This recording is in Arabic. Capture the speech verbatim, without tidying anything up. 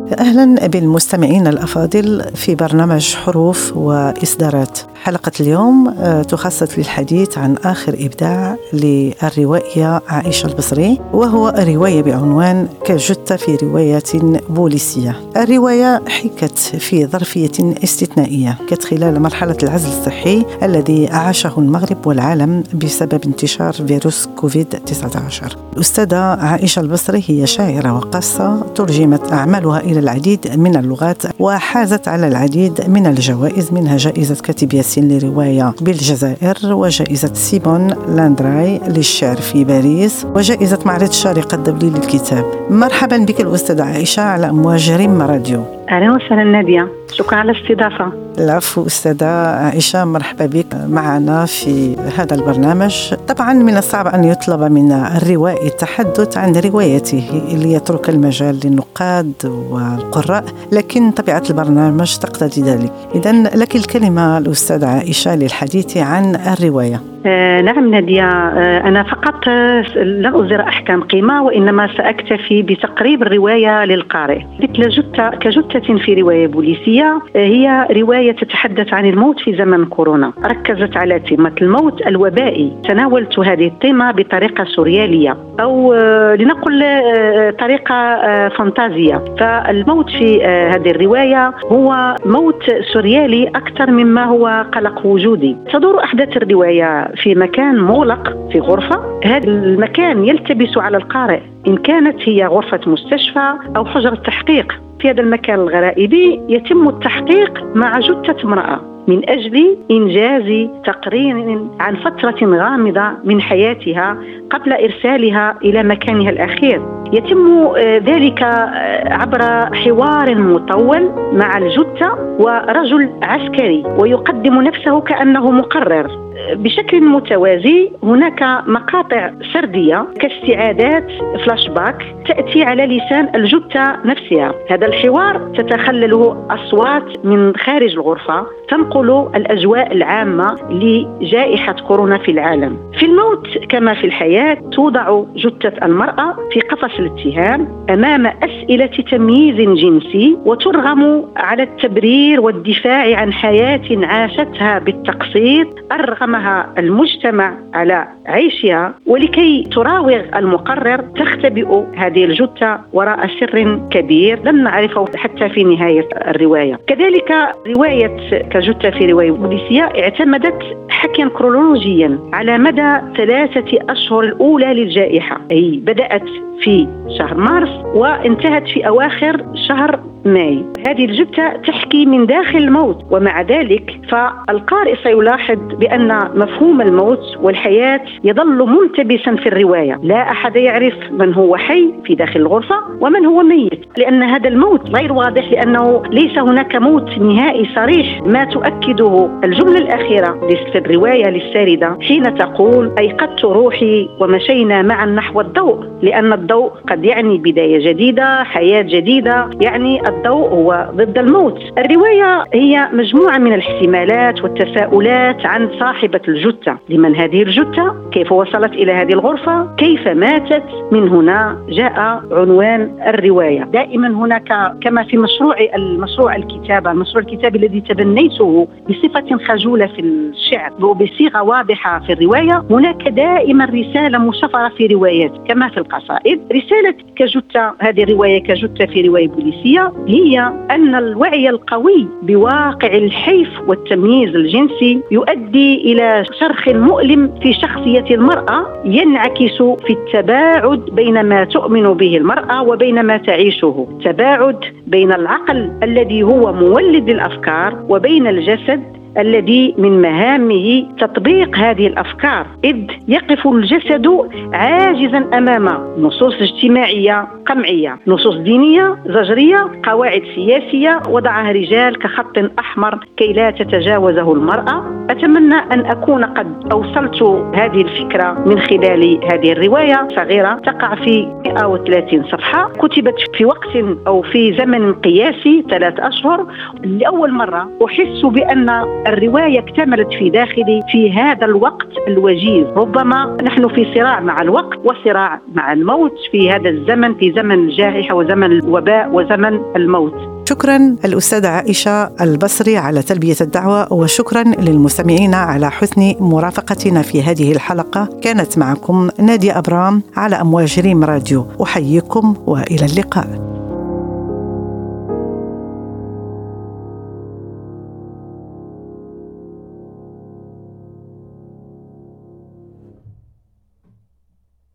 أهلا بالمستمعين الأفاضل في برنامج حروف وإصدارات. حلقة اليوم تخصص للحديث عن آخر إبداع للروائية عائشة البصري، وهو رواية بعنوان كجثة في رواية بوليسية. الرواية حكت في ظرفية استثنائية كانت خلال مرحلة العزل الصحي الذي عاشه المغرب والعالم بسبب انتشار فيروس كوفيد تسعة عشر. الأستاذة عائشة البصري هي شاعرة وقاصة، ترجمت أعمالها إلى العديد من اللغات وحازت على العديد من الجوائز، منها جائزة كاتب ياسين لرواية بالجزائر، وجائزة سيمون لاندراي للشعر في باريس، وجائزة معرض الشارقة الدولي للكتاب. مرحبا بك الأستاذة عائشة على أمواج ريم راديو. أهلا وسهلا نادية، شكرا على الاستضافة. العفو أستاذة عائشة، مرحبا بك معنا في هذا البرنامج. طبعا من الصعب أن يطلب من الروائي التحدث عن روايته ليترك المجال للنقاد والقراء، لكن طبيعة البرنامج تقتضي ذلك. إذن لك الكلمة الأستاذة عائشة للحديث عن الرواية. آه نعم نادية، آه أنا فقط آه لا أصدر أحكام قيمة، وإنما سأكتفي بتقريب الرواية للقارئ. مثل جثة كجثة في رواية بوليسية، آه هي رواية تتحدث عن الموت في زمن كورونا، ركزت على تيمة الموت الوبائي. تناولت هذه التيمة بطريقة سوريالية، أو آه لنقل آه طريقة آه فانتازية. فالموت في آه هذه الرواية هو موت سوريالي أكثر مما هو قلق وجودي. تدور أحداث الرواية في مكان مغلق في غرفة. هذا المكان يلتبس على القارئ إن كانت هي غرفة مستشفى أو حجرة تحقيق. في هذا المكان الغرائبي يتم التحقيق مع جثة امرأة من أجل إنجاز تقرير عن فترة غامضة من حياتها قبل إرسالها إلى مكانها الأخير. يتم ذلك عبر حوار مطول مع الجثة ورجل عسكري، ويقدم نفسه كأنه مقرر. بشكل متوازي هناك مقاطع سردية كاستعادات فلاش باك تأتي على لسان الجثة نفسها. هذا الحوار تتخلله أصوات من خارج الغرفة تنقل الأجواء العامة لجائحة كورونا في العالم. في الموت كما في الحياة توضع جثة المرأة في قفص الاتهام أمام أسئلة تمييز جنسي، وترغم على التبرير والدفاع عن حياة عاشتها بالتقسيط أرغمها المجتمع على عيشها. ولكي تراوغ المقرر تختبئ هذه الجثة وراء سر كبير لن نعرفه حتى في نهاية الرواية. كذلك رواية كجثة في رواية بوليسية اعتمدت حكيا كرونولوجيا على مدى ثلاثة أشهر الأولى للجائحة، أي بدأت في شهر مارس وانتهت في أواخر شهر ماي. هذه الجثة تحكي من داخل الموت، ومع ذلك فالقارئ سيلاحظ بأن مفهوم الموت والحياة يظل ملتبسا في الرواية. لا أحد يعرف من هو حي في داخل الغرفة ومن هو ميت، لأن هذا الموت غير واضح، لأنه ليس هناك موت نهائي صريح، ما تؤكده الجملة الأخيرة في الرواية للساردة حين تقول: أيقظت روحي ومشينا معا نحو الضوء، لأن الضوء قد يعني بداية جديدة، حياة جديدة، يعني الضوء هو ضد الموت. الرواية هي مجموعة من الاحتمالات والتساؤلات عن صاحبة الجثة. لمن هذه الجثة؟ كيف وصلت إلى هذه الغرفة؟ كيف ماتت؟ من هنا جاء عنوان الرواية. دائما هناك كما في مشروع المشروع الكتابة المشروع الكتابي الذي تبنيته بصفة خجولة في الشعر وبصيغة واضحة في الرواية، هناك دائما رسالة مشفرة في روايات كما في القصائد. رسالة كجثة، هذه الرواية كجثة في رواية بوليسية، هي أن الوعي القوي بواقع الحيف والتمييز الجنسي يؤدي إلى شرخ مؤلم في شخصية المرأة، ينعكس في التباعد بين ما تؤمن به المرأة وبين ما تعيشه، تباعد بين العقل الذي هو مولد الأفكار وبين الجسد الذي من مهامه تطبيق هذه الأفكار، إذ يقف الجسد عاجزا أمام نصوص اجتماعية قمعية، نصوص دينية زجرية، قواعد سياسية وضعها رجال كخط أحمر كي لا تتجاوزه المرأة. أتمنى أن أكون قد أوصلت هذه الفكرة من خلال هذه الرواية صغيرة تقع في مئة وثلاثين صفحة، كتبت في وقت أو في زمن قياسي ثلاث أشهر. لأول مرة أحس بأن الرواية اكتملت في داخلي في هذا الوقت الوجيز. ربما نحن في صراع مع الوقت وصراع مع الموت في هذا الزمن، في زمن الجائحة وزمن الوباء وزمن الموت. شكرا الأستاذة عائشة البصري على تلبية الدعوة، وشكرا للمستمعين على حسن مرافقتنا في هذه الحلقة. كانت معكم نادية أبرام على أمواج ريم راديو. أحييكم وإلى اللقاء.